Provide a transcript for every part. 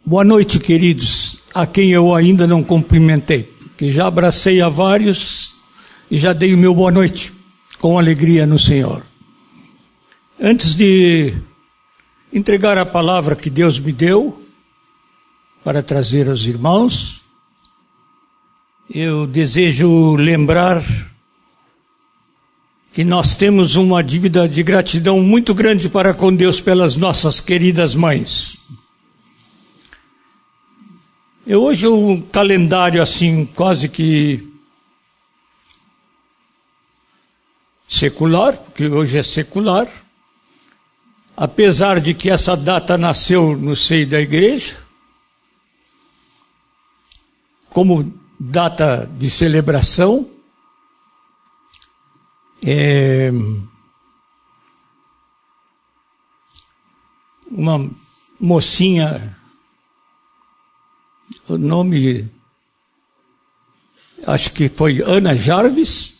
Boa noite, queridos, a quem eu ainda não cumprimentei, que já abracei a vários e já dei o meu boa noite, com alegria no Senhor. Antes de entregar a palavra que Deus me deu para trazer aos irmãos, eu desejo lembrar que nós temos uma dívida de gratidão muito grande para com Deus pelas nossas queridas mães. Hoje um calendário assim, quase que secular, porque hoje é secular, apesar de que essa data nasceu no seio da igreja, como data de celebração, uma mocinha, o nome, acho que foi Ana Jarvis,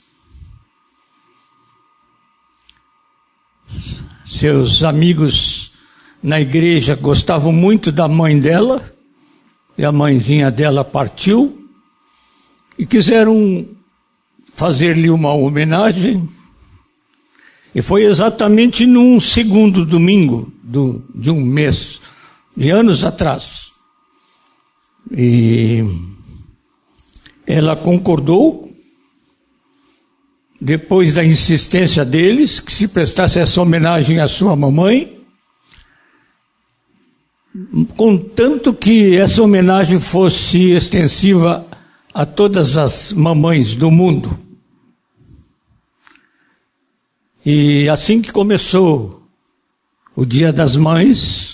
seus amigos na igreja gostavam muito da mãe dela, e a mãezinha dela partiu, e quiseram fazer-lhe uma homenagem, e foi exatamente num segundo domingo de um mês, de anos atrás. E ela concordou, depois da insistência deles, que se prestasse essa homenagem à sua mamãe, contanto que essa homenagem fosse extensiva a todas as mamães do mundo. E assim que começou o Dia das Mães,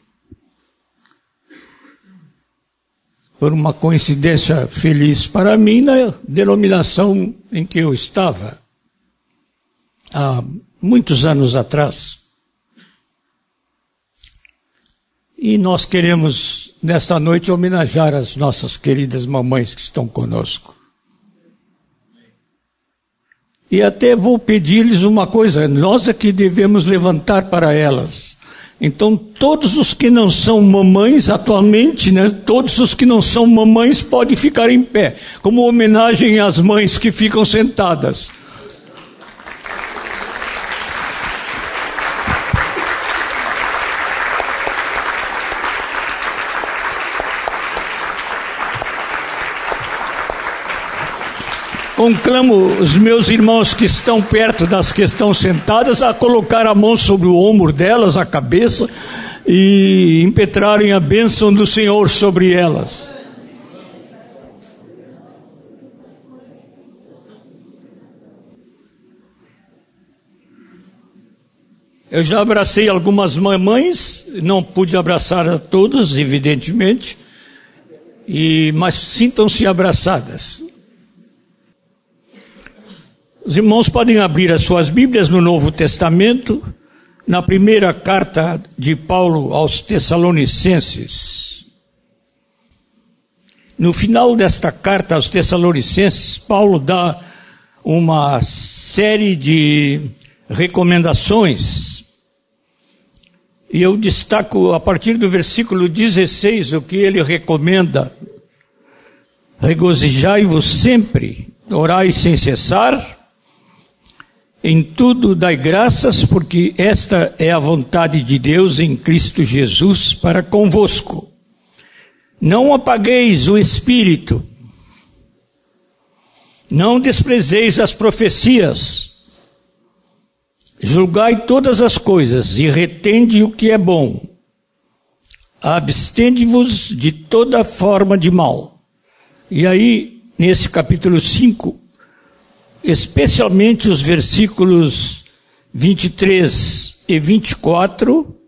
por uma coincidência feliz para mim, na denominação em que eu estava, há muitos anos atrás. E nós queremos, nesta noite, homenagear as nossas queridas mamães que estão conosco. E até vou pedir-lhes uma coisa, nós é que devemos levantar para elas. Então, todos os que não são mamães atualmente, todos os que não são mamães podem ficar em pé, como homenagem às mães que ficam sentadas. Conclamo os meus irmãos que estão perto das que estão sentadas a colocar a mão sobre o ombro delas, a cabeça, e impetrarem a bênção do Senhor sobre elas. Eu já abracei algumas mamães, não pude abraçar a todas, evidentemente, mas sintam-se abraçadas. Os irmãos podem abrir as suas Bíblias no Novo Testamento, na primeira carta de Paulo aos Tessalonicenses. No final desta carta aos Tessalonicenses, Paulo dá uma série de recomendações. E eu destaco a partir do versículo 16 o que ele recomenda. Regozijai-vos sempre, orai sem cessar. Em tudo dai graças, porque esta é a vontade de Deus em Cristo Jesus para convosco. Não apagueis o Espírito, não desprezeis as profecias, julgai todas as coisas e retende o que é bom. Abstende-vos de toda forma de mal. E aí, nesse capítulo 5, especialmente os versículos 23 e 24,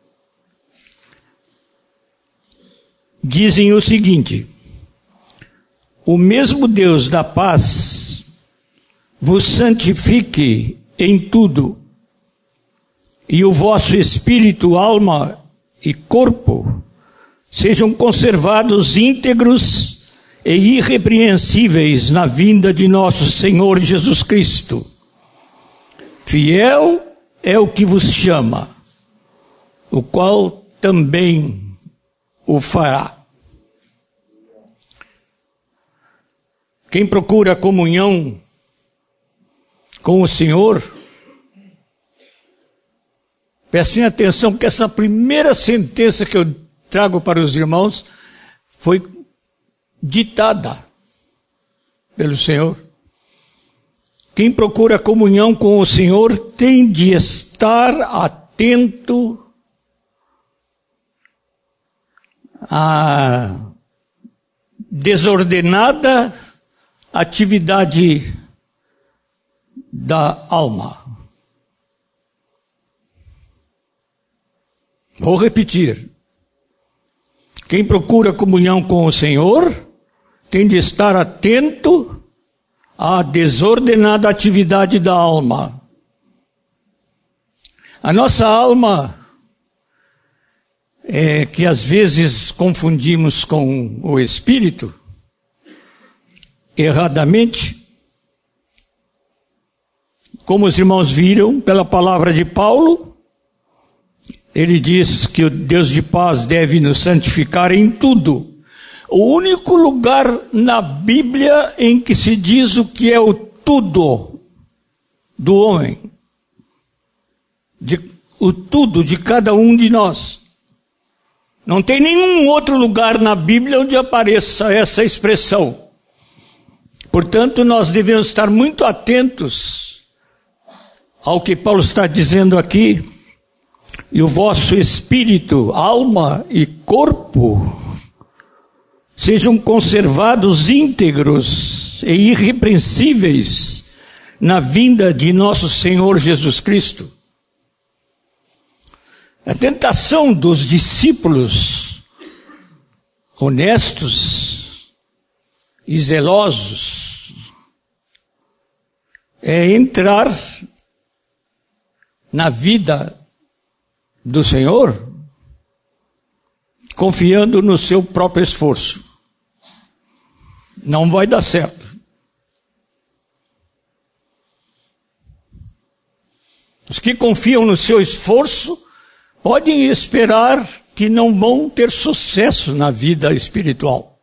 dizem o seguinte: o mesmo Deus da paz vos santifique em tudo, e o vosso espírito, alma e corpo sejam conservados íntegros e irrepreensíveis na vinda de nosso Senhor Jesus Cristo. Fiel é o que vos chama, o qual também o fará. Quem procura comunhão com o Senhor, prestem atenção que essa primeira sentença que eu trago para os irmãos foi ditada pelo Senhor. Quem procura comunhão com o Senhor tem de estar atento à desordenada atividade da alma. Vou repetir. Quem procura comunhão com o Senhor tem de estar atento à desordenada atividade da alma. A nossa alma, que às vezes confundimos com o espírito, erradamente, como os irmãos viram pela palavra de Paulo, ele diz que o Deus de paz deve nos santificar em tudo. O único lugar na Bíblia em que se diz o que é o tudo do homem, o tudo de cada um de nós. Não tem nenhum outro lugar na Bíblia onde apareça essa expressão. Portanto, nós devemos estar muito atentos ao que Paulo está dizendo aqui. E o vosso espírito, alma e corpo sejam conservados íntegros e irrepreensíveis na vinda de nosso Senhor Jesus Cristo. A tentação dos discípulos honestos e zelosos é entrar na vida do Senhor confiando no seu próprio esforço. Não vai dar certo. Os que confiam no seu esforço podem esperar que não vão ter sucesso na vida espiritual.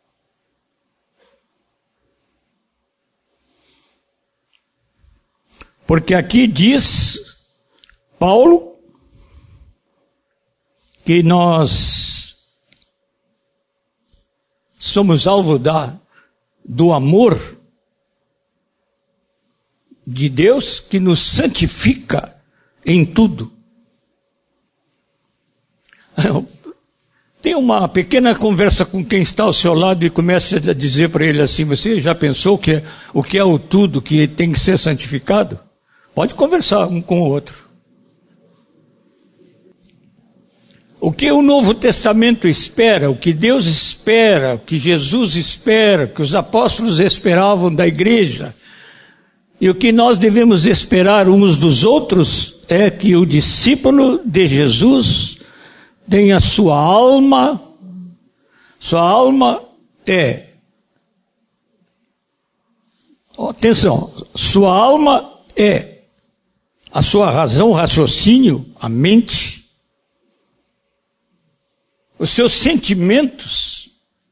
Porque aqui diz Paulo que nós somos alvo do amor de Deus que nos santifica em tudo. Tem uma pequena conversa com quem está ao seu lado e começa a dizer para ele assim: você já pensou o que é o tudo que tem que ser santificado? Pode conversar um com o outro. O que o Novo Testamento espera, o que Deus espera, o que Jesus espera, o que os apóstolos esperavam da igreja, e o que nós devemos esperar uns dos outros, é que o discípulo de Jesus tenha sua alma é, atenção, sua alma é a sua razão, raciocínio, a mente, os seus sentimentos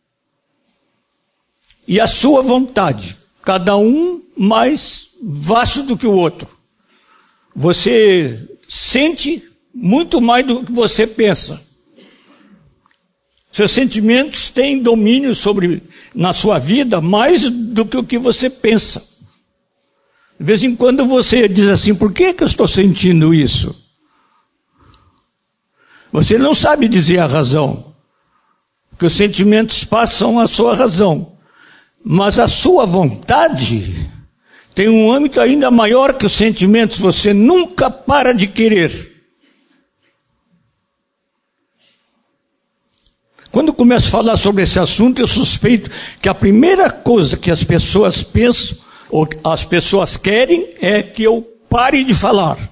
e a sua vontade, cada um mais vasto do que o outro. Você sente muito mais do que você pensa. Seus sentimentos têm domínio na sua vida mais do que o que você pensa. De vez em quando você diz assim: por que eu estou sentindo isso? Você não sabe dizer a razão, porque os sentimentos passam a sua razão. Mas a sua vontade tem um âmbito ainda maior que os sentimentos. Você nunca para de querer. Quando eu começo a falar sobre esse assunto, eu suspeito que a primeira coisa que as pessoas pensam, ou as pessoas querem, é que eu pare de falar.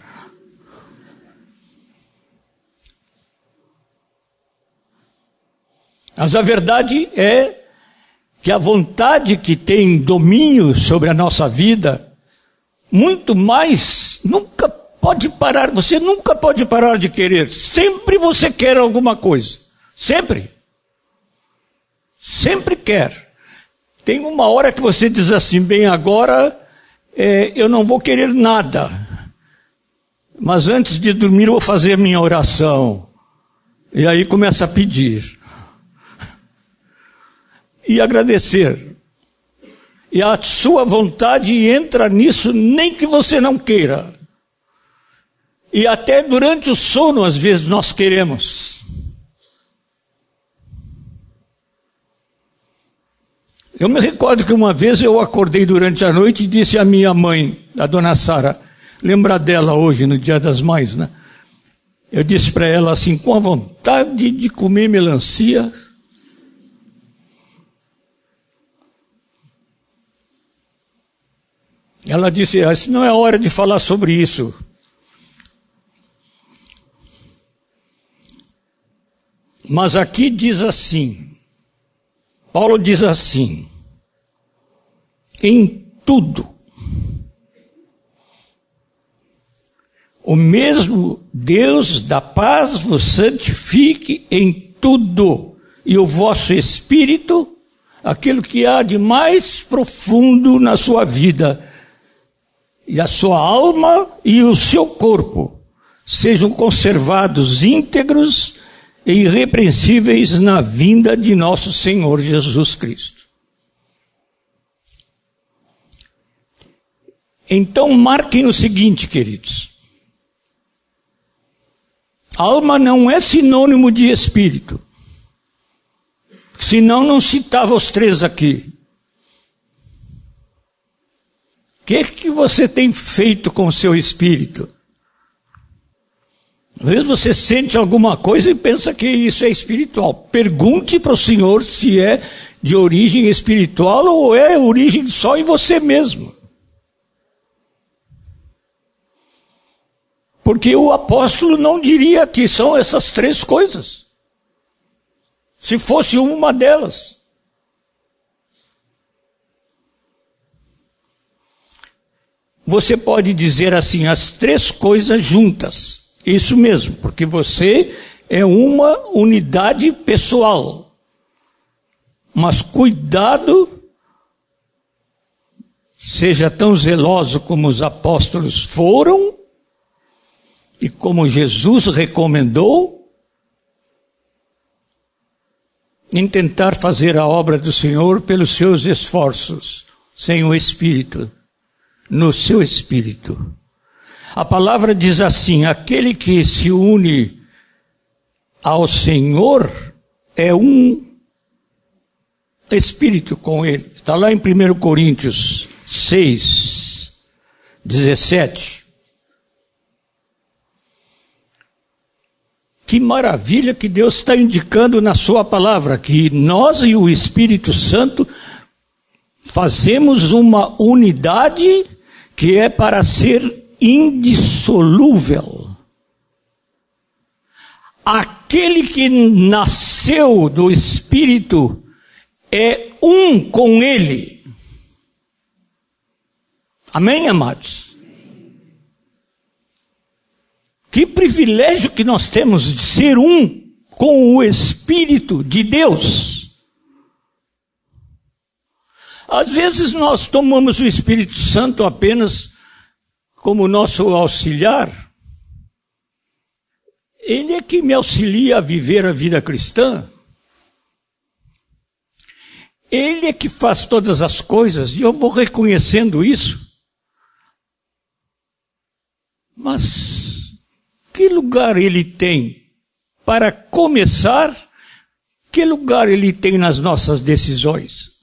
Mas a verdade é que a vontade que tem domínio sobre a nossa vida, muito mais, nunca pode parar, você nunca pode parar de querer. Sempre você quer alguma coisa. Sempre. sempre quer. Tem uma hora que você diz assim, bem, agora eu não vou querer nada. Mas antes de dormir eu vou fazer minha oração. E aí começa a pedir. E agradecer. E a sua vontade entra nisso nem que você não queira. E até durante o sono, às vezes, nós queremos. Eu me recordo que uma vez eu acordei durante a noite e disse à minha mãe, a dona Sara, lembra dela hoje, no Dia das Mães, né? Eu disse para ela assim, com a vontade de comer melancia. Ela disse, não é hora de falar sobre isso. Mas aqui diz assim, Paulo diz assim, em tudo, o mesmo Deus da paz vos santifique em tudo, e o vosso espírito, aquilo que há de mais profundo na sua vida, e a sua alma e o seu corpo, sejam conservados íntegros e irrepreensíveis na vinda de nosso Senhor Jesus Cristo. Então marquem o seguinte, queridos. Alma não é sinônimo de espírito. Senão não citava os três aqui. O que você tem feito com o seu espírito? Às vezes você sente alguma coisa e pensa que isso é espiritual. Pergunte para o Senhor se é de origem espiritual ou é origem só em você mesmo. Porque o apóstolo não diria que são essas três coisas. Se fosse uma delas. Você pode dizer assim, as três coisas juntas. Isso mesmo, porque você é uma unidade pessoal. Mas cuidado, seja tão zeloso como os apóstolos foram, e como Jesus recomendou, em tentar fazer a obra do Senhor pelos seus esforços, sem o Espírito, no seu Espírito. A palavra diz assim, aquele que se une ao Senhor é um espírito com ele. Está lá em 1 Coríntios 6, 17. Que maravilha que Deus está indicando na sua palavra, que nós e o Espírito Santo fazemos uma unidade que é para ser indissolúvel. Aquele que nasceu do Espírito é um com Ele. Amém, amados? Que privilégio que nós temos de ser um com o Espírito de Deus. Às vezes nós tomamos o Espírito Santo apenas como nosso auxiliar. Ele é que me auxilia a viver a vida cristã. Ele é que faz todas as coisas, e eu vou reconhecendo isso. Mas que lugar ele tem? Para começar, que lugar ele tem nas nossas decisões?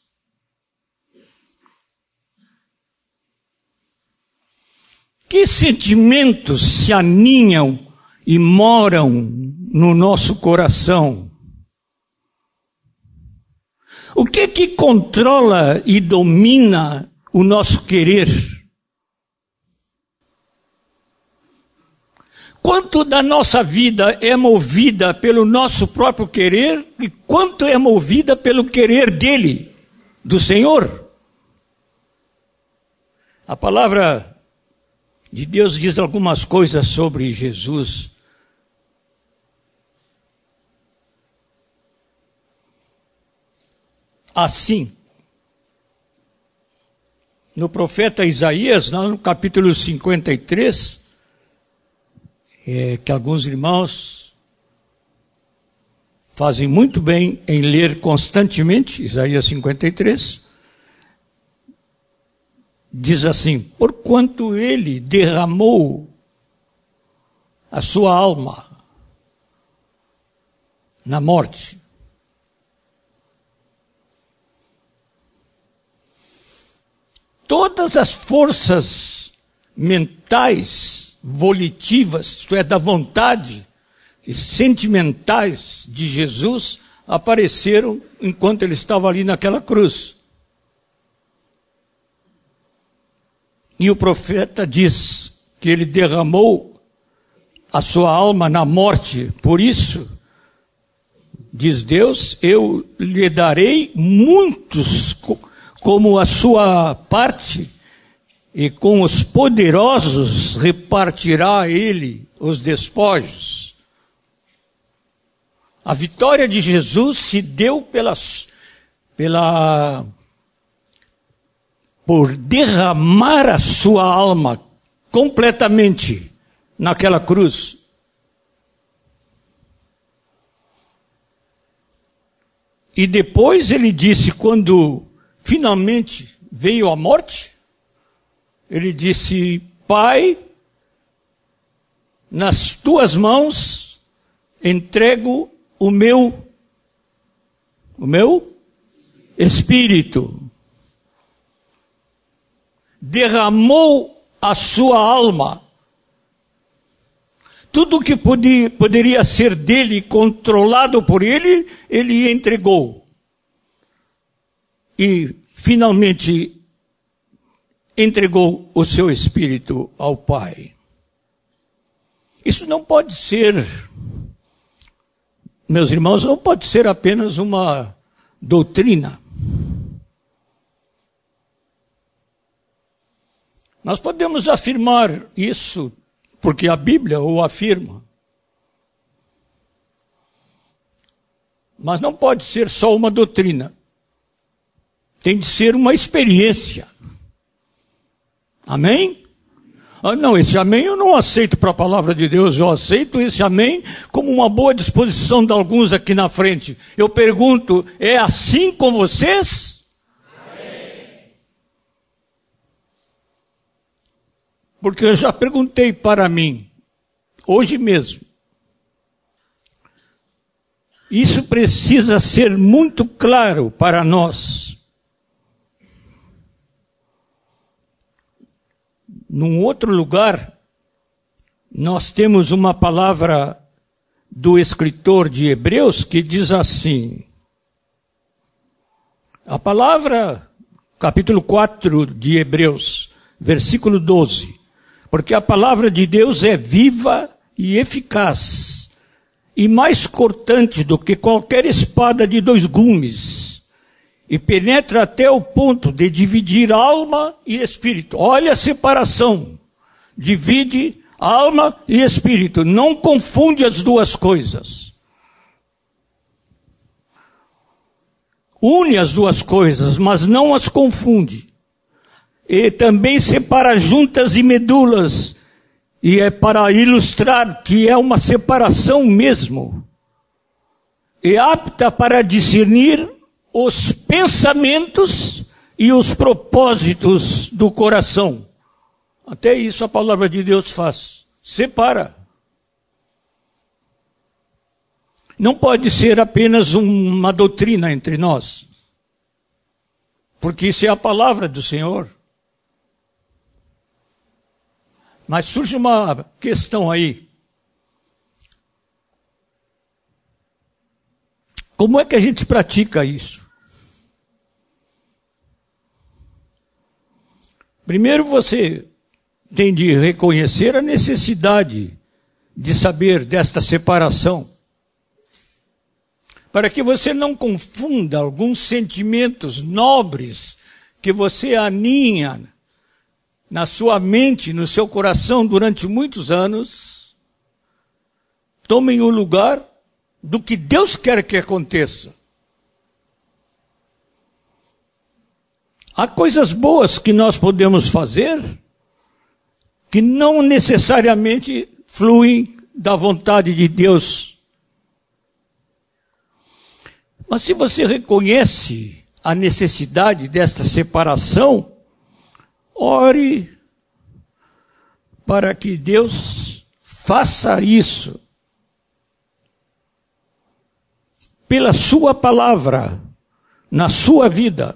Que sentimentos se aninham e moram no nosso coração? O que controla e domina o nosso querer? Quanto da nossa vida é movida pelo nosso próprio querer e quanto é movida pelo querer dele, do Senhor? A palavra de Deus diz algumas coisas sobre Jesus. assim. No profeta Isaías, lá no capítulo 53, que alguns irmãos fazem muito bem em ler constantemente, Isaías 53, diz assim: porquanto ele derramou a sua alma na morte, todas as forças mentais, volitivas, isto é, da vontade, e sentimentais de Jesus, apareceram enquanto ele estava ali naquela cruz. E o profeta diz que ele derramou a sua alma na morte. Por isso, diz Deus, eu lhe darei muitos como a sua parte, e com os poderosos repartirá ele os despojos. A vitória de Jesus se deu por derramar a sua alma completamente naquela cruz. E depois ele disse, quando finalmente veio a morte, ele disse: Pai, nas tuas mãos entrego o meu espírito. Derramou a sua alma. Tudo que poderia ser dele, controlado por ele, ele entregou. E finalmente entregou o seu espírito ao Pai. Isso não pode ser, meus irmãos, não pode ser apenas uma doutrina. Nós podemos afirmar isso porque a Bíblia o afirma. Mas não pode ser só uma doutrina. Tem de ser uma experiência. Amém? Ah, não, esse amém eu não aceito para a palavra de Deus. Eu aceito esse amém como uma boa disposição de alguns aqui na frente. Eu pergunto, é assim com vocês? Porque eu já perguntei para mim, hoje mesmo. Isso precisa ser muito claro para nós. Num outro lugar, nós temos uma palavra do escritor de Hebreus que diz assim. A palavra, capítulo 4 de Hebreus, versículo 12. Porque a palavra de Deus é viva e eficaz, e mais cortante do que qualquer espada de 2 gumes, e penetra até o ponto de dividir alma e espírito. Olha a separação. Divide alma e espírito. Não confunde as duas coisas. Une as duas coisas, mas não as confunde. E também separa juntas e medulas. E é para ilustrar que é uma separação mesmo. É apta para discernir os pensamentos e os propósitos do coração. Até isso a palavra de Deus faz. Separa. Não pode ser apenas uma doutrina entre nós. Porque isso é a palavra do Senhor. Mas surge uma questão aí. Como é que a gente pratica isso? Primeiro você tem de reconhecer a necessidade de saber desta separação. Para que você não confunda alguns sentimentos nobres que você aninha na sua mente, no seu coração durante muitos anos, tomem o lugar do que Deus quer que aconteça. Há coisas boas que nós podemos fazer que não necessariamente fluem da vontade de Deus. Mas se você reconhece a necessidade desta separação, ore para que Deus faça isso pela sua palavra, na sua vida.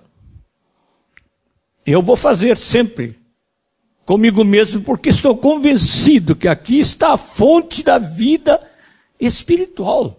Eu vou fazer sempre comigo mesmo, porque estou convencido que aqui está a fonte da vida espiritual.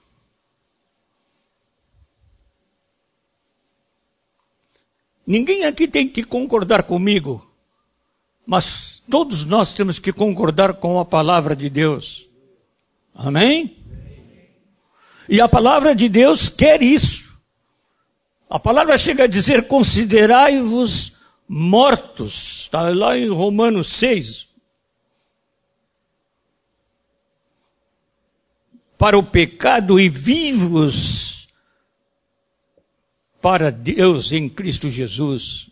Ninguém aqui tem que concordar comigo, mas todos nós temos que concordar com a palavra de Deus. Amém? E a palavra de Deus quer isso. A palavra chega a dizer: considerai-vos mortos. Está lá em Romanos 6. Para o pecado, e vivos para Deus em Cristo Jesus.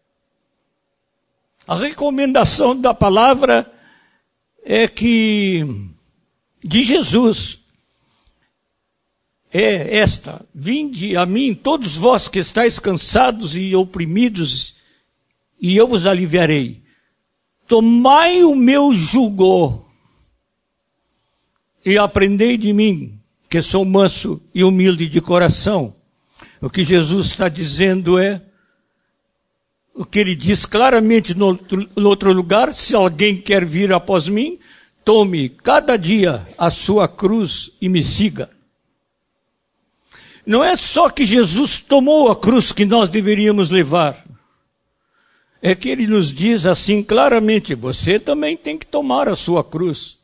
A recomendação da palavra é que, de Jesus, é esta: vinde a mim, todos vós que estáis cansados e oprimidos, e eu vos aliviarei. Tomai o meu jugo e aprendei de mim, que sou manso e humilde de coração. O que Jesus está dizendo é o que ele diz claramente no outro lugar: se alguém quer vir após mim, tome cada dia a sua cruz e me siga. Não é só que Jesus tomou a cruz que nós deveríamos levar. É que ele nos diz assim claramente: você também tem que tomar a sua cruz.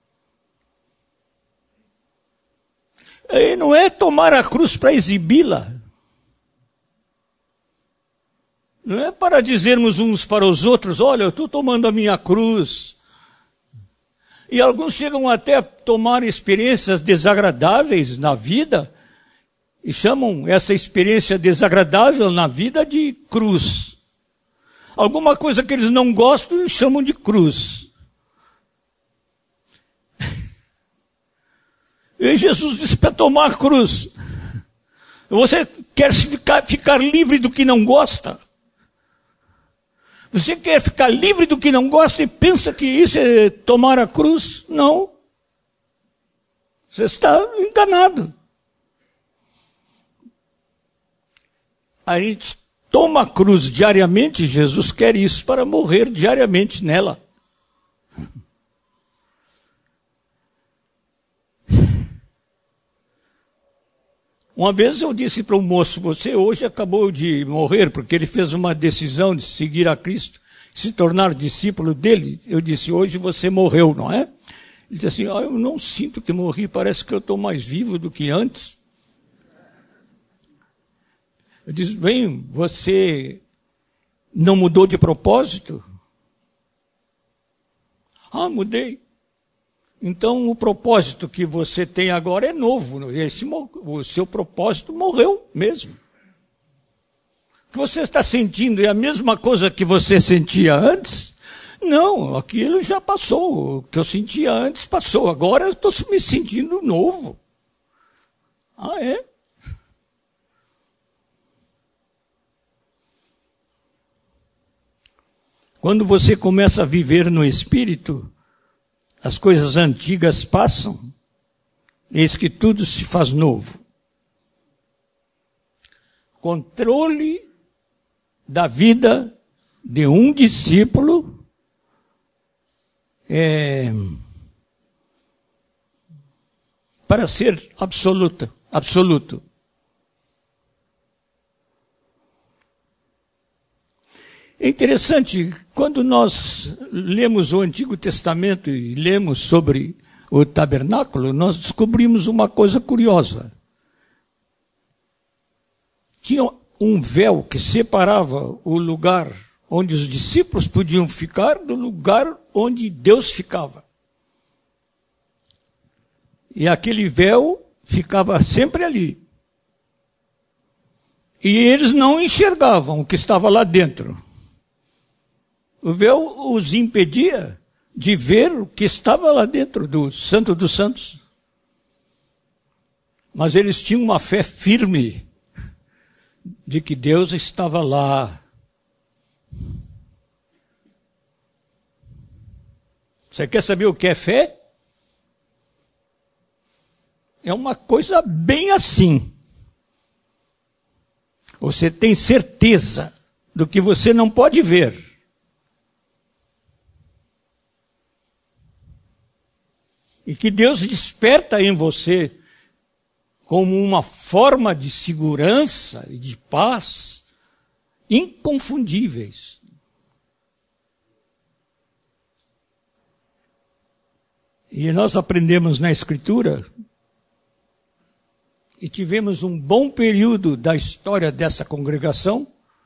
E não é tomar a cruz para exibi-la. Não é para dizermos uns para os outros: olha, eu estou tomando a minha cruz. E alguns chegam até a tomar experiências desagradáveis na vida e chamam essa experiência desagradável na vida de cruz. Alguma coisa que eles não gostam chamam de cruz. E Jesus disse para tomar a cruz. Você quer ficar livre do que não gosta? Você quer ficar livre do que não gosta e pensa que isso é tomar a cruz? Não. Você está enganado. A gente toma a cruz diariamente. Jesus quer isso para morrer diariamente nela. Uma vez eu disse para um moço: você hoje acabou de morrer, porque ele fez uma decisão de seguir a Cristo, se tornar discípulo dele. Eu disse: hoje você morreu, não é? Ele disse assim: eu não sinto que morri, parece que eu estou mais vivo do que antes. Eu disse: bem, você não mudou de propósito? Ah, mudei. Então o propósito que você tem agora é novo. O seu propósito morreu mesmo. O que você está sentindo é a mesma coisa que você sentia antes? Não, aquilo já passou. O que eu sentia antes passou. Agora eu estou me sentindo novo. Ah, é? Quando você começa a viver no Espírito, as coisas antigas passam, eis que tudo se faz novo. Controle da vida de um discípulo para ser absoluto. É interessante, quando nós lemos o Antigo Testamento e lemos sobre o tabernáculo, nós descobrimos uma coisa curiosa. Tinha um véu que separava o lugar onde os discípulos podiam ficar do lugar onde Deus ficava. E aquele véu ficava sempre ali. E eles não enxergavam o que estava lá dentro. O véu os impedia de ver o que estava lá dentro do Santo dos Santos. Mas eles tinham uma fé firme de que Deus estava lá. Você quer saber o que é fé? É uma coisa bem assim. Você tem certeza do que você não pode ver. E que Deus desperta em você como uma forma de segurança e de paz inconfundíveis. E nós aprendemos na Escritura e tivemos um bom período da história dessa congregação,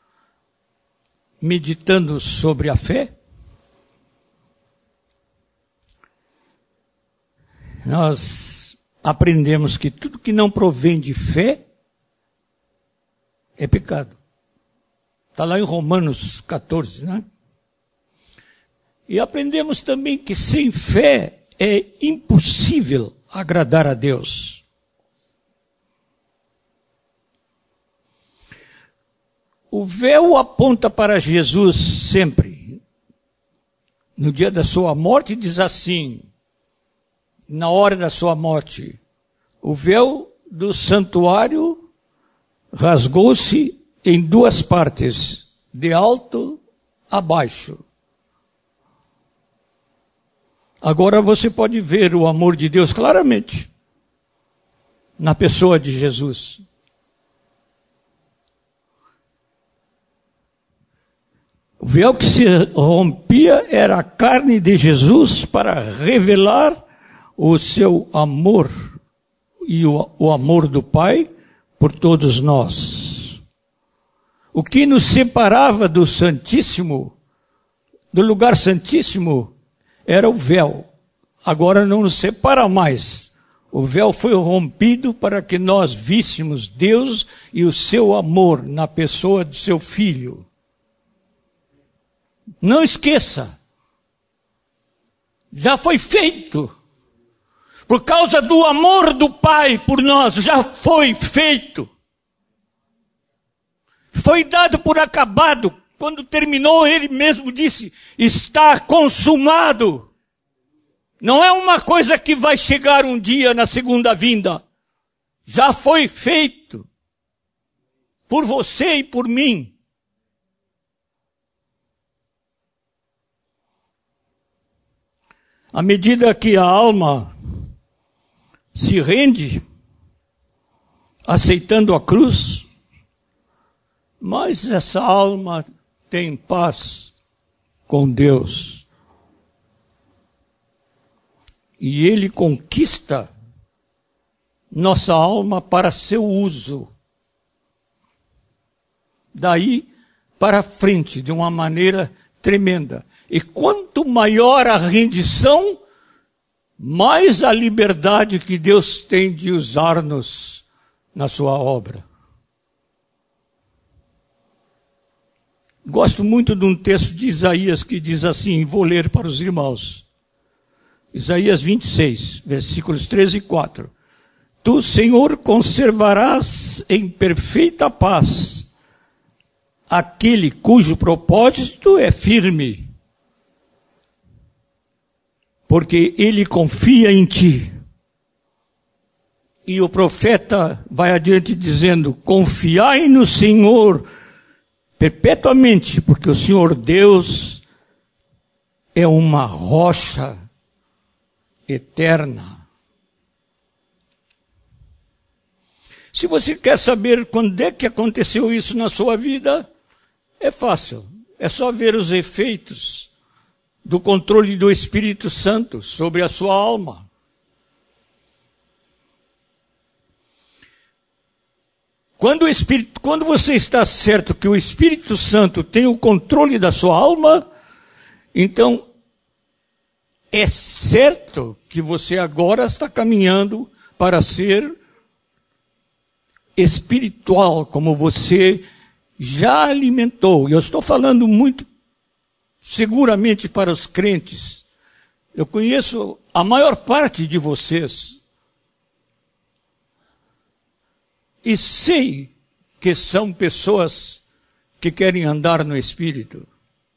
meditando sobre a fé. Nós aprendemos que tudo que não provém de fé é pecado. Está lá em Romanos 14, né? E aprendemos também que sem fé é impossível agradar a Deus. O véu aponta para Jesus sempre. No dia da sua morte diz assim, na hora da sua morte, o véu do santuário rasgou-se em duas partes, de alto a baixo. Agora você pode ver o amor de Deus claramente na pessoa de Jesus. O véu que se rompia era a carne de Jesus para revelar o seu amor e o amor do Pai por todos nós. O que nos separava do Santíssimo, do lugar santíssimo, era o véu. Agora não nos separa mais. O véu foi rompido para que nós víssemos Deus e o seu amor na pessoa de seu Filho. Não esqueça. Já foi feito. Por causa do amor do Pai por nós, já foi feito. Foi dado por acabado. Quando terminou, ele mesmo disse, está consumado. Não é uma coisa que vai chegar um dia na segunda vinda. Já foi feito. Por você e por mim. À medida que a alma se rende, aceitando a cruz, mas essa alma tem paz com Deus. E Ele conquista nossa alma para seu uso. Daí para frente, de uma maneira tremenda. E quanto maior a rendição, mais a liberdade que Deus tem de usar-nos na sua obra. Gosto muito de um texto de Isaías que diz assim, vou ler para os irmãos. Isaías 26, versículos 13 e 4. Tu, Senhor, conservarás em perfeita paz aquele cujo propósito é firme, porque ele confia em ti. E o profeta vai adiante dizendo, confiai no Senhor perpetuamente, porque o Senhor Deus é uma rocha eterna. Se você quer saber quando é que aconteceu isso na sua vida, é fácil. É só ver os efeitos do controle do Espírito Santo sobre a sua alma. Quando você está certo que o Espírito Santo tem o controle da sua alma, então é certo que você agora está caminhando para ser espiritual, como você já alimentou. E eu estou falando muito seguramente para os crentes. Eu conheço a maior parte de vocês e sei que são pessoas que querem andar no Espírito.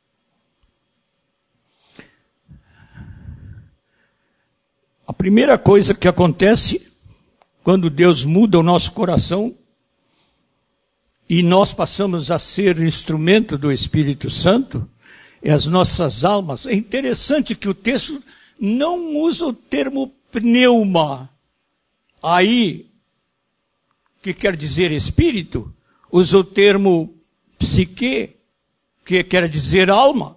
A primeira coisa que acontece quando Deus muda o nosso coração e nós passamos a ser instrumento do Espírito Santo, é as nossas almas. É interessante que o texto não usa o termo pneuma. Aí, que quer dizer espírito, usa o termo psique, que quer dizer alma.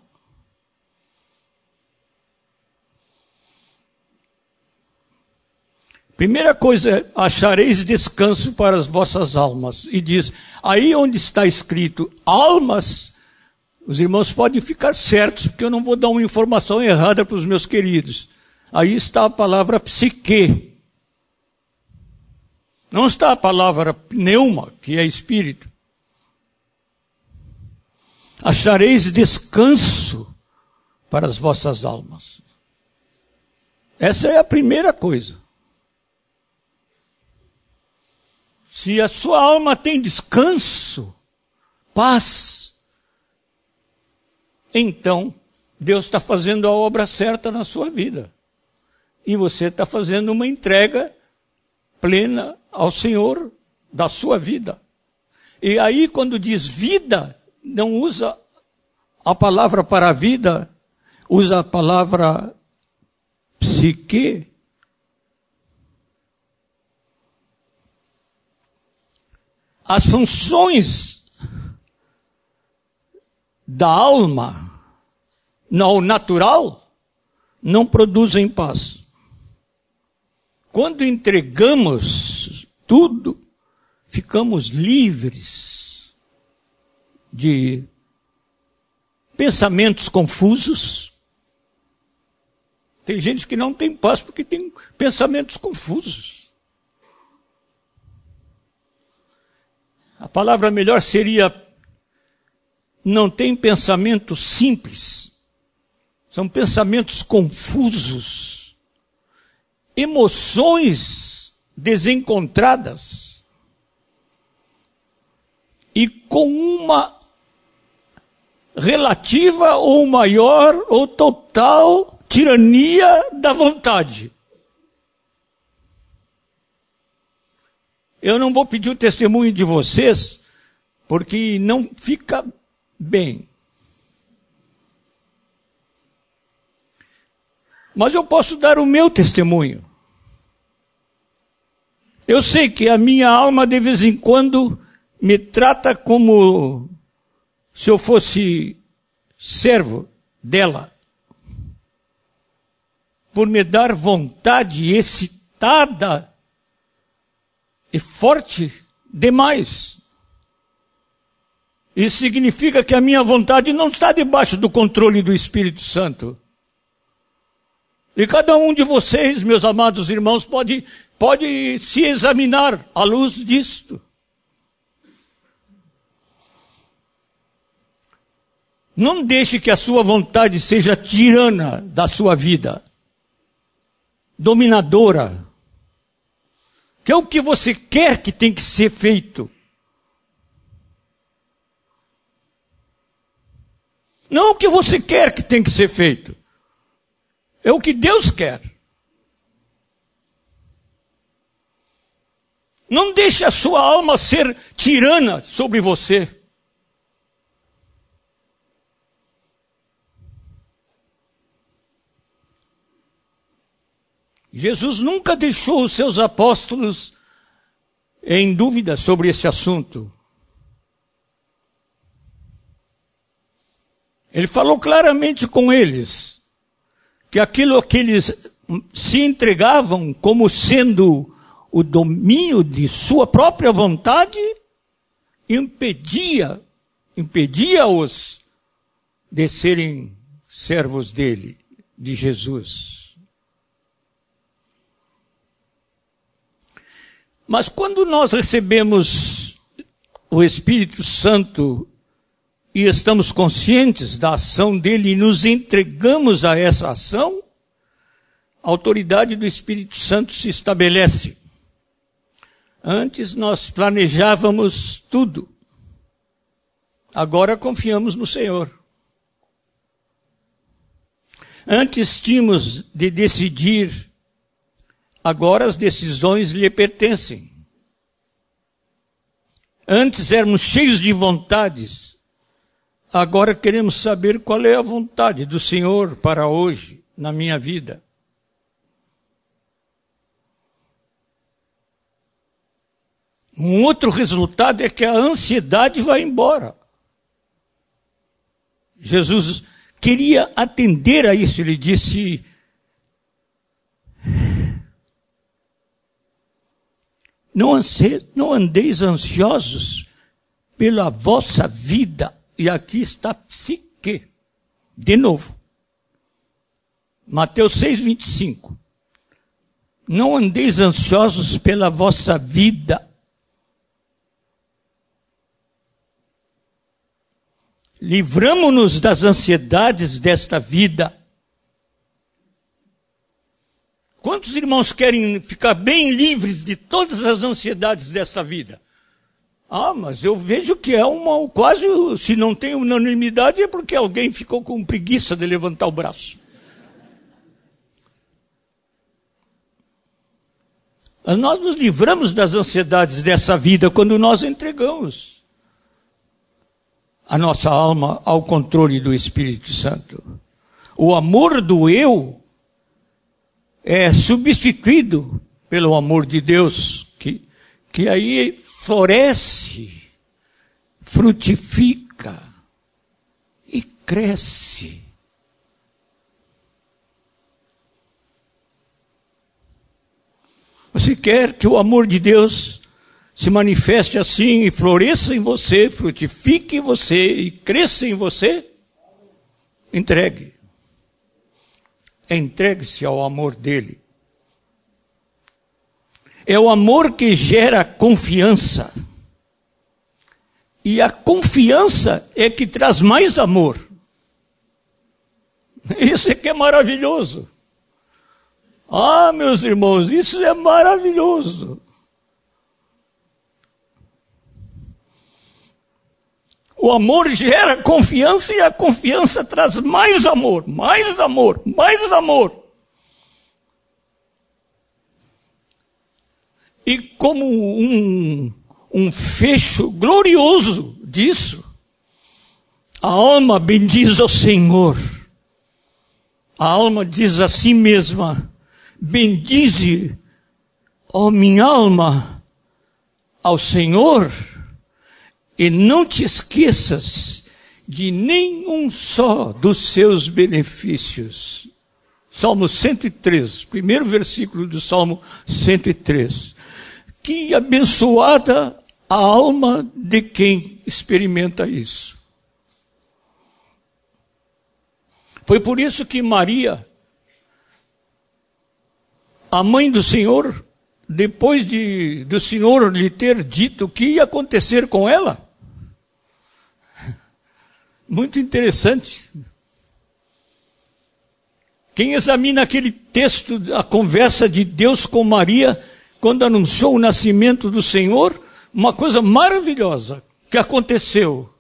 Primeira coisa, achareis descanso para as vossas almas. E diz, aí onde está escrito almas, os irmãos podem ficar certos, porque eu não vou dar uma informação errada para os meus queridos. Aí está a palavra psique. Não está a palavra pneuma, que é espírito. Achareis descanso para as vossas almas. Essa é a primeira coisa. Se a sua alma tem descanso, paz, então Deus está fazendo a obra certa na sua vida. E você está fazendo uma entrega plena ao Senhor da sua vida. E aí quando diz vida, não usa a palavra para a vida, usa a palavra psique. As funções da alma, no natural, não produzem paz. Quando entregamos tudo, ficamos livres de pensamentos confusos. Tem gente que não tem paz porque tem pensamentos confusos. A palavra melhor seria, não tem pensamento simples. São pensamentos confusos. Emoções desencontradas. E com uma relativa ou maior ou total tirania da vontade. Eu não vou pedir o testemunho de vocês, porque não fica bem. Mas eu posso dar o meu testemunho. Eu sei que a minha alma, de vez em quando, me trata como se eu fosse servo dela. Por me dar vontade excitada e forte demais. Isso significa que a minha vontade não está debaixo do controle do Espírito Santo. E cada um de vocês, meus amados irmãos, pode se examinar à luz disto. Não deixe que a sua vontade seja tirana da sua vida, dominadora, que é o que você quer que tem que ser feito. Não o que você quer que tem que ser feito. É o que Deus quer. Não deixe a sua alma ser tirana sobre você. Jesus nunca deixou os seus apóstolos em dúvida sobre esse assunto. Ele falou claramente com eles que aquilo que eles se entregavam como sendo o domínio de sua própria vontade impedia-os de serem servos dele, de Jesus. Mas quando nós recebemos o Espírito Santo e estamos conscientes da ação dele e nos entregamos a essa ação, a autoridade do Espírito Santo se estabelece. Antes nós planejávamos tudo. Agora confiamos no Senhor. Antes tínhamos de decidir, agora as decisões lhe pertencem. Antes éramos cheios de vontades, agora queremos saber qual é a vontade do Senhor para hoje, na minha vida. Um outro resultado é que a ansiedade vai embora. Jesus queria atender a isso, ele disse: não andeis ansiosos pela vossa vida. E aqui está psique. De novo. Mateus 6:25. Não andeis ansiosos pela vossa vida. Livramo-nos das ansiedades desta vida. Quantos irmãos querem ficar bem livres de todas as ansiedades desta vida? Ah, mas eu vejo que é quase, se não tem unanimidade, é porque alguém ficou com preguiça de levantar o braço. Mas nós nos livramos das ansiedades dessa vida quando nós entregamos a nossa alma ao controle do Espírito Santo. O amor do eu é substituído pelo amor de Deus, que aí floresce, frutifica e cresce. Você quer que o amor de Deus se manifeste assim e floresça em você, frutifique em você e cresça em você? Entregue. Entregue-se ao amor dele. É o amor que gera confiança. E a confiança é que traz mais amor. Isso é que é maravilhoso. Ah, meus irmãos, isso é maravilhoso. O amor gera confiança e a confiança traz mais amor, mais amor, mais amor. E como um fecho glorioso disso, a alma bendiz ao Senhor. A alma diz a si mesma: bendize, ó minha alma, ao Senhor, e não te esqueças de nenhum só dos seus benefícios. Salmo 103, primeiro versículo do Salmo 103. Que abençoada a alma de quem experimenta isso. Foi por isso que Maria, a mãe do Senhor, depois do Senhor lhe ter dito o que ia acontecer com ela, muito interessante. Quem examina aquele texto, a conversa de Deus com Maria, quando anunciou o nascimento do Senhor, uma coisa maravilhosa que aconteceu.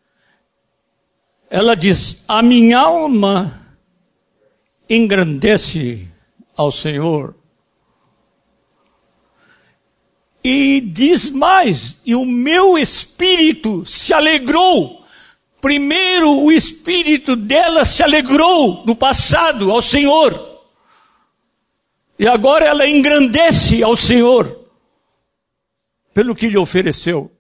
Ela diz: a minha alma engrandece ao Senhor. E diz mais: e o meu espírito se alegrou. Primeiro o espírito dela se alegrou no passado ao Senhor. E agora ela engrandece ao Senhor pelo que lhe ofereceu.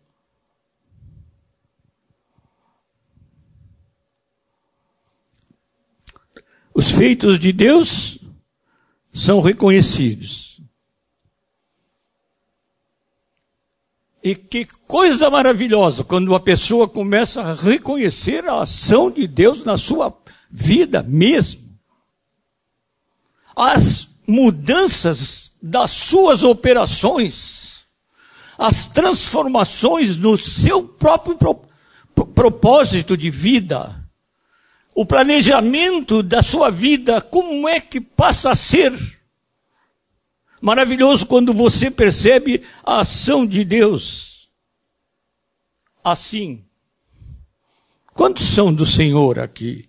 Os feitos de Deus são reconhecidos. E que coisa maravilhosa quando a pessoa começa a reconhecer a ação de Deus na sua vida mesmo. As mudanças das suas operações as transformações no seu próprio propósito de vida. O planejamento da sua vida, como é que passa a ser maravilhoso quando você percebe a ação de Deus. Assim, quantos são do Senhor aqui?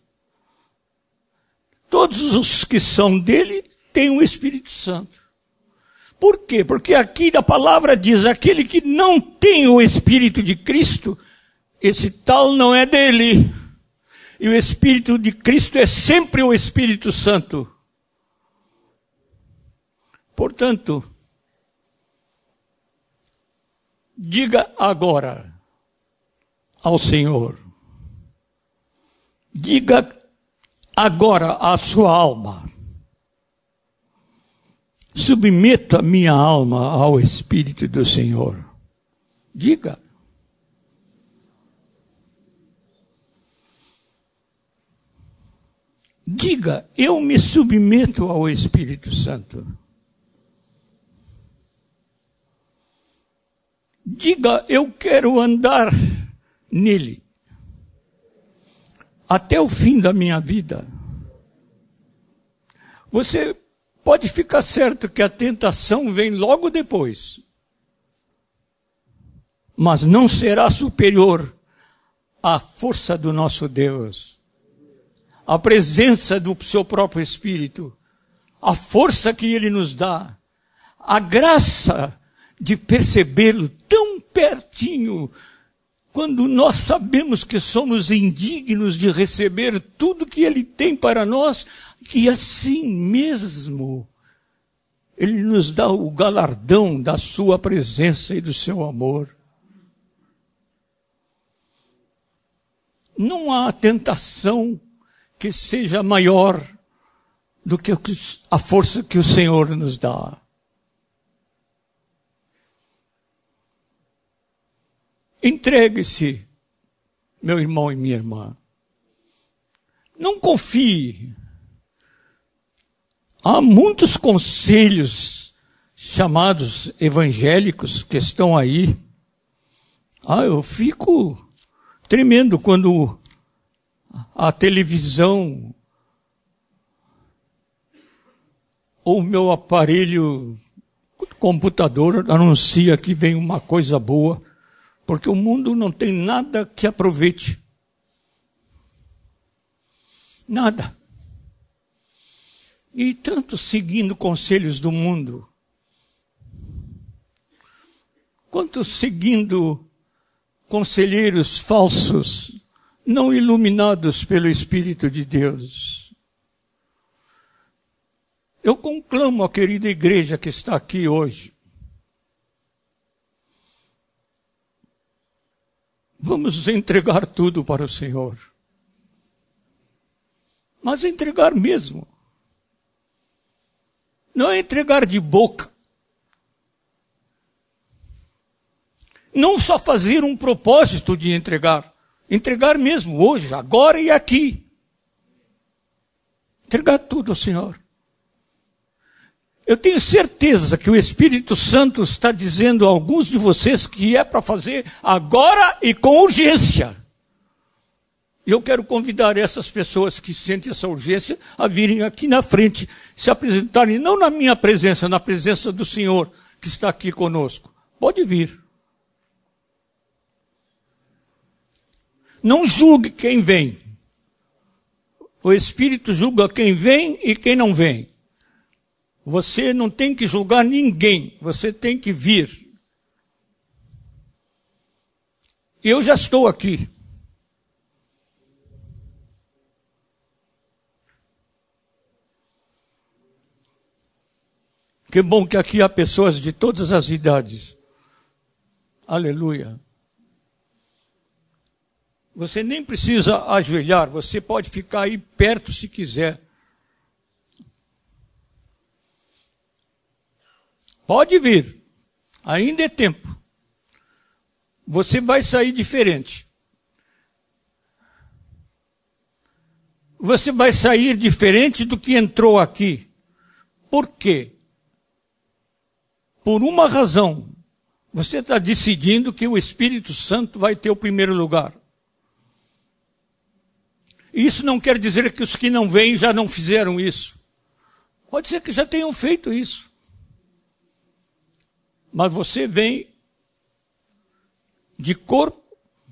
Todos os que são dele têm o Espírito Santo. Por quê? Porque aqui a palavra diz, aquele que não tem o Espírito de Cristo, esse tal não é dele. E o Espírito de Cristo é sempre o Espírito Santo. Portanto, diga agora ao Senhor, diga agora à sua alma, submeto a minha alma ao Espírito do Senhor. Diga. Diga, eu me submeto ao Espírito Santo. Diga, eu quero andar nele até o fim da minha vida. Você pode ficar certo que a tentação vem logo depois, mas não será superior à força do nosso Deus, à presença do seu próprio Espírito, a força que Ele nos dá, a graça de percebê-lo tão pertinho, quando nós sabemos que somos indignos de receber tudo que Ele tem para nós, que assim mesmo Ele nos dá o galardão da sua presença e do seu amor. Não há tentação que seja maior do que a força que o Senhor nos dá. Entregue-se, meu irmão e minha irmã. Não confie. Há muitos conselhos chamados evangélicos que estão aí. Eu fico tremendo quando a televisão ou o meu aparelho computador anuncia que vem uma coisa boa. Porque o mundo não tem nada que aproveite. Nada. E tanto seguindo conselhos do mundo, quanto seguindo conselheiros falsos, não iluminados pelo Espírito de Deus. Eu conclamo a querida igreja que está aqui hoje. Vamos entregar tudo para o Senhor. Mas entregar mesmo. Não é entregar de boca. Não só fazer um propósito de entregar. Entregar mesmo, hoje, agora e aqui. Entregar tudo ao Senhor. Eu tenho certeza que o Espírito Santo está dizendo a alguns de vocês que é para fazer agora e com urgência. E eu quero convidar essas pessoas que sentem essa urgência a virem aqui na frente, se apresentarem, não na minha presença, na presença do Senhor que está aqui conosco. Pode vir. Não julgue quem vem. O Espírito julga quem vem e quem não vem. Você não tem que julgar ninguém, você tem que vir. Eu já estou aqui. Que bom que aqui há pessoas de todas as idades. Aleluia. Você nem precisa ajoelhar, você pode ficar aí perto se quiser. Pode vir, ainda é tempo. Você vai sair diferente. Você vai sair diferente do que entrou aqui. Por quê? Por uma razão. Você está decidindo que o Espírito Santo vai ter o primeiro lugar. Isso não quer dizer que os que não vêm já não fizeram isso. Pode ser que já tenham feito isso. Mas você vem de corpo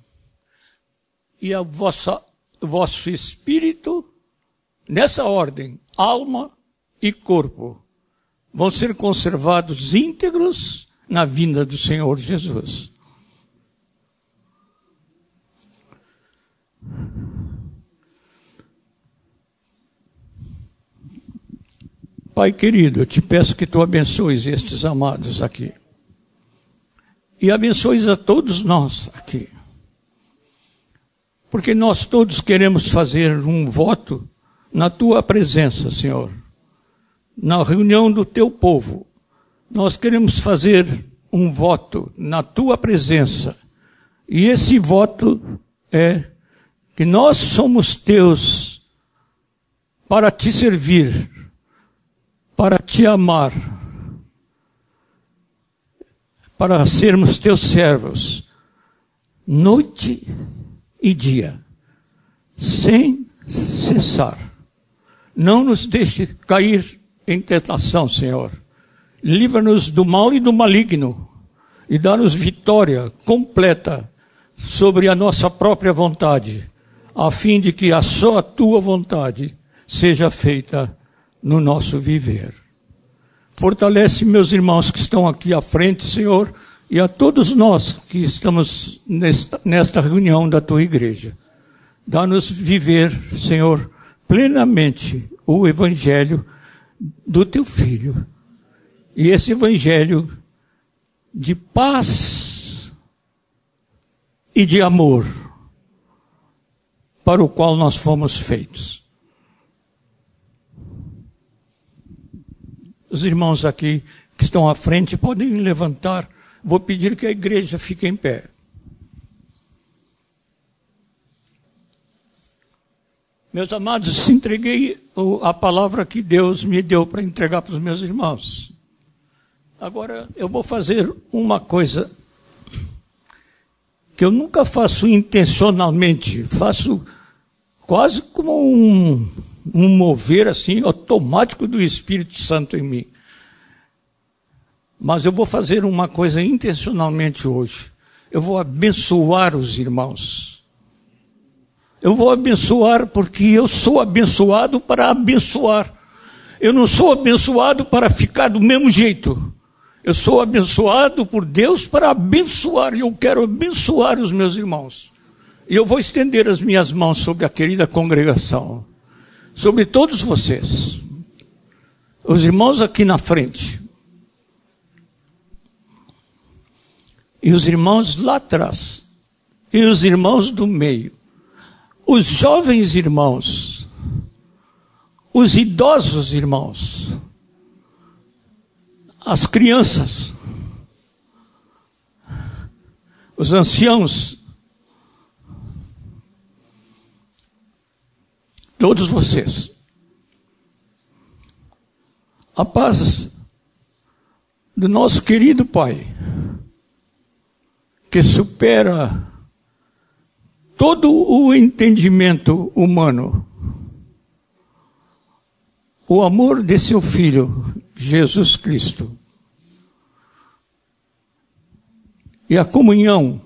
e o vosso espírito, nessa ordem, alma e corpo, vão ser conservados íntegros na vinda do Senhor Jesus. Pai querido, eu te peço que tu abençoes estes amados aqui. E abençoes a todos nós aqui. Porque nós todos queremos fazer um voto na tua presença, Senhor. Na reunião do teu povo. Nós queremos fazer um voto na tua presença. E esse voto é que nós somos teus para te servir, para te amar, para sermos teus servos, noite e dia, sem cessar. Não nos deixe cair em tentação, Senhor. Livra-nos do mal e do maligno e dá-nos vitória completa sobre a nossa própria vontade, a fim de que só a tua vontade seja feita no nosso viver. Fortalece meus irmãos que estão aqui à frente, Senhor, e a todos nós que estamos nesta reunião da tua igreja. Dá-nos viver, Senhor, plenamente o evangelho do teu Filho. E esse evangelho de paz e de amor para o qual nós fomos feitos. Os irmãos aqui que estão à frente podem levantar. Vou pedir que a igreja fique em pé. Meus amados, entreguei a palavra que Deus me deu para entregar para os meus irmãos. Agora eu vou fazer uma coisa que eu nunca faço intencionalmente. Faço quase como um mover assim automático do Espírito Santo em mim. Mas eu vou fazer uma coisa intencionalmente hoje. Eu vou abençoar os irmãos. Eu vou abençoar porque eu sou abençoado para abençoar. Eu não sou abençoado para ficar do mesmo jeito. Eu sou abençoado por Deus para abençoar. E eu quero abençoar os meus irmãos. E eu vou estender as minhas mãos sobre a querida congregação. Sobre todos vocês. Os irmãos aqui na frente. E os irmãos lá atrás. E os irmãos do meio. Os jovens irmãos. Os idosos irmãos. As crianças. Os anciãos. Todos vocês. A paz do nosso querido Pai, que supera todo o entendimento humano, o amor de seu Filho, Jesus Cristo, e a comunhão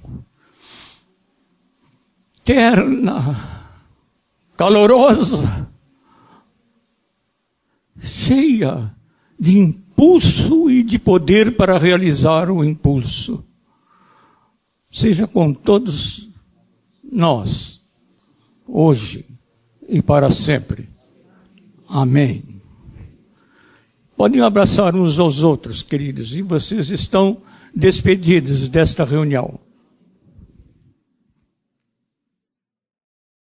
terna, calorosa, cheia de impulso e de poder para realizar o impulso. Seja com todos nós, hoje e para sempre. Amém. Podem abraçar uns aos outros, queridos, e vocês estão despedidos desta reunião.